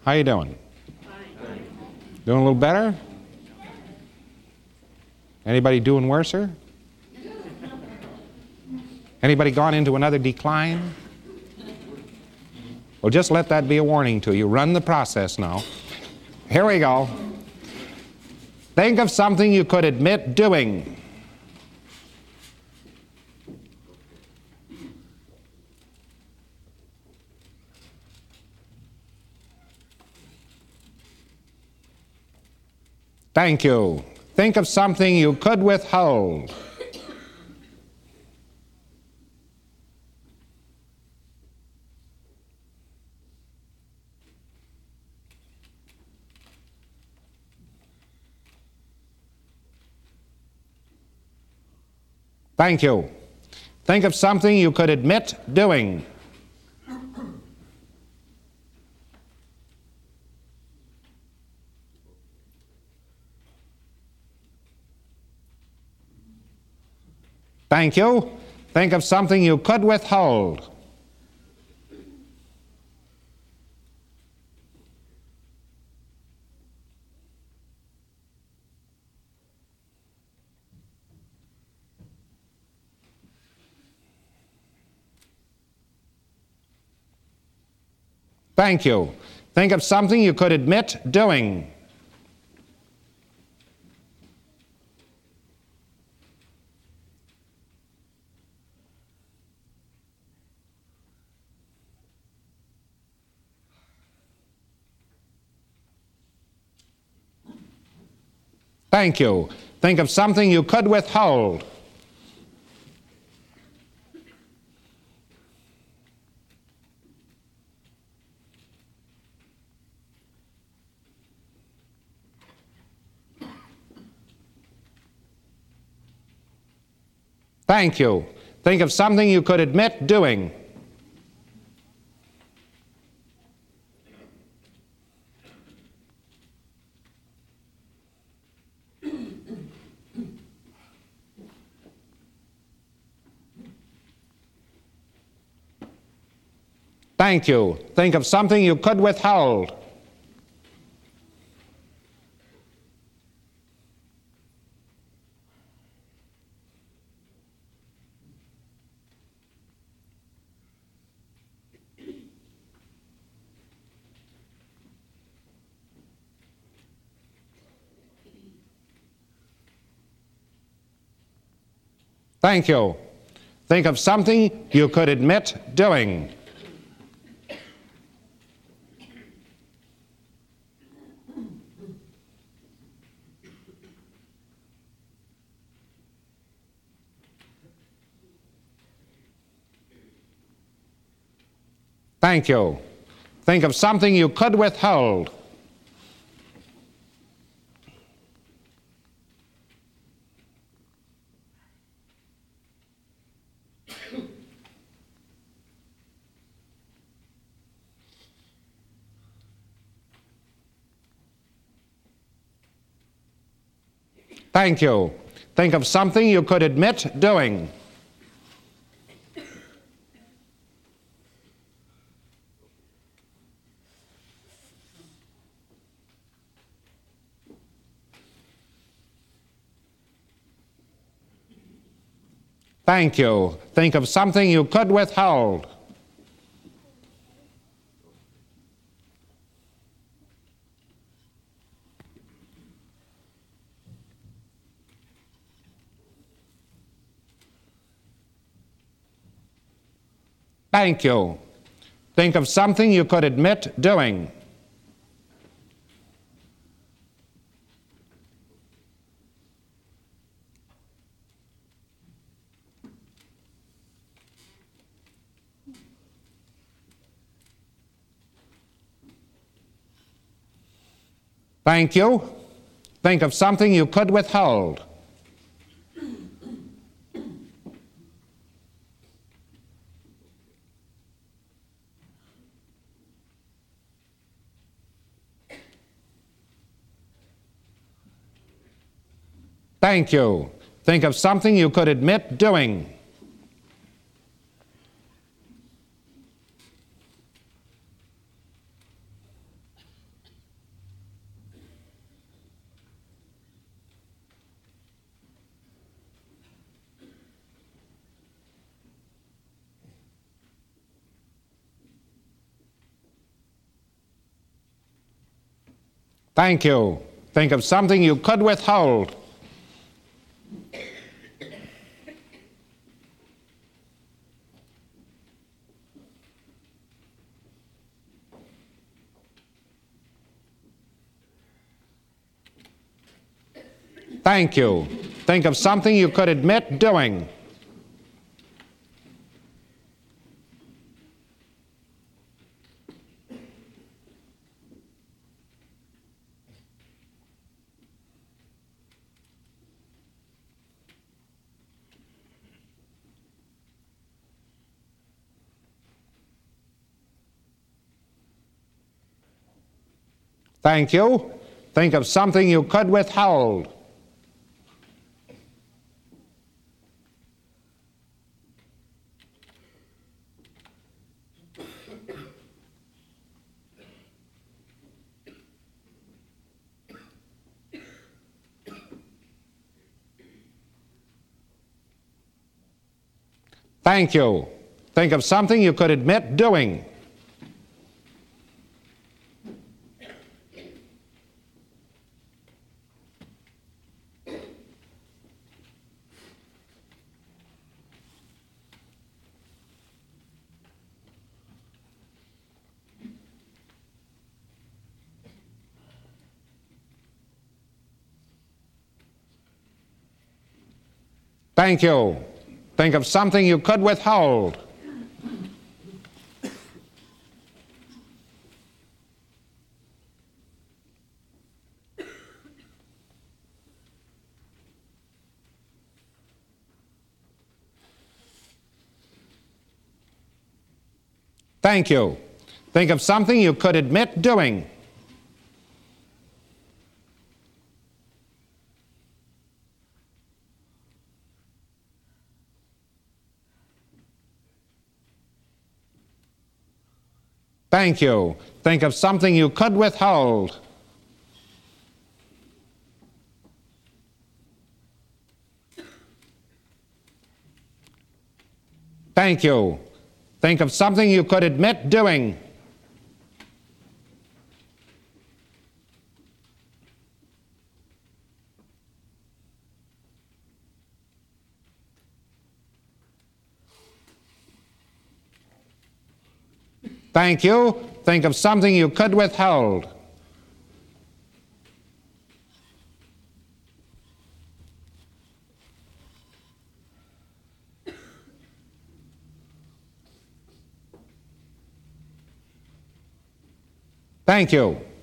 How you doing? Doing a little better? Anybody doing worser? Anybody gone into another decline? Well, just let that be a warning to you. Run the process now. Here we go. Think of something you could admit doing. Thank you. Think of something you could withhold. Thank you. Think of something you could admit doing. Thank you. Think of something you could withhold. Thank you. Think of something you could admit doing. Thank you. Think of something you could withhold. Thank you. Think of something you could admit doing. Thank you. Think of something you could withhold. Thank you. Think of something you could admit doing. Thank you. Think of something you could withhold. Thank you. Think of something you could admit doing. Thank you. Think of something you could withhold. Thank you. Think of something you could admit doing. Thank you. Think of something you could withhold. Thank you. Think of something you could admit doing. Thank you. Think of something you could withhold. Thank you. Think of something you could admit doing. Thank you. Think of something you could withhold. Thank you. Think of something you could admit doing. Thank you. Think of something you could withhold. Thank you. Think of something you could admit doing. Thank you. Think of something you could withhold. Thank you. Think of something you could admit doing. Thank you. Think of something you could withhold. Thank you.